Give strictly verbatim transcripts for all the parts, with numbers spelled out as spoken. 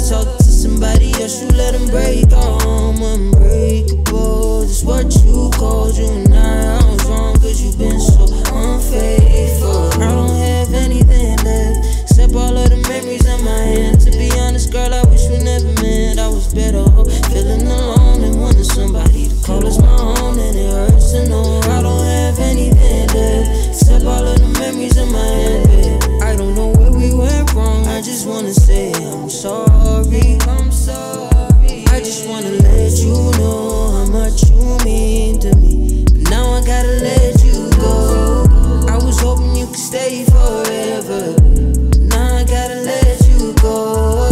talking to somebody else, you let them break. Oh, I'm unbreakable, that's what you called. You and I, I was wrong, cause you been so unfaithful. I don't have anything left, except all of the memories in my head. To be honest, girl, I wish we never met. I was better off feeling alone and wanting somebody to call us my own. And it hurts to know I don't have anything left, except all of the memories in my head, babe. I don't know where we went wrong, I just wanna say I'm sorry. I'm sorry. I just wanna let you know how much you mean to me, but now I gotta let you go. I was hoping you could stay forever, but now I gotta let you go.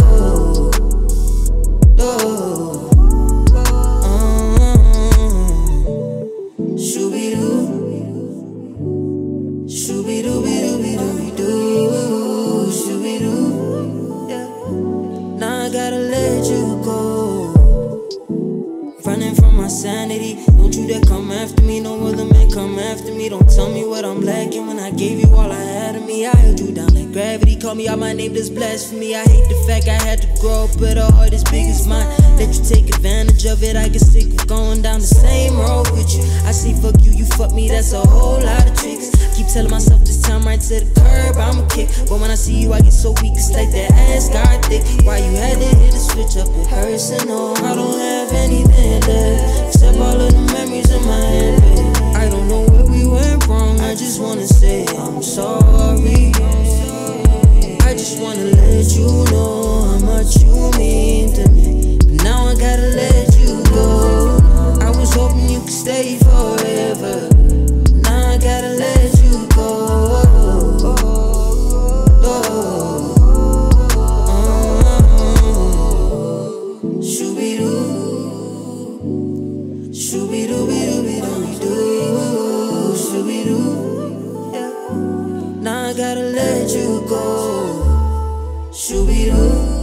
Oh. Uh-huh. Shoo-be-doo, shoo-be-doo-be-doo-be-doo-be-doo, shoo-be-doo, yeah. Now I gotta let you go. Running from my sanity, don't you dare come after me. No other man come after me. Don't tell me what I'm lacking when I gave you all I had of me. I held you down like gravity, call me out my name, that's blasphemy. I hate the fact I had to grow up with a heart as big as mine. Let you take advantage of it, I get sick of going down the same road with you. I say fuck you, you fuck me, that's a whole lot of tricks. Keep telling myself this time right to the curb, I'ma kick. But when I see you, I get so weak, it's like that ass got thick. Why you had to hit the switch up, it hurts to know I don't have anything left, except all of the memories in my head, babe. I don't know where we went wrong, I just wanna say I'm sorry. I just wanna let you know how much you mean to me, but now I gotta let you go. I was hoping you could stay forever, but now I gotta let you go. Oh. Shoo-be-doo, shoo-be-doo-be-doo-be-doo, shoo-be-doo, yeah. Now I gotta let you go. Shoo-be-doo.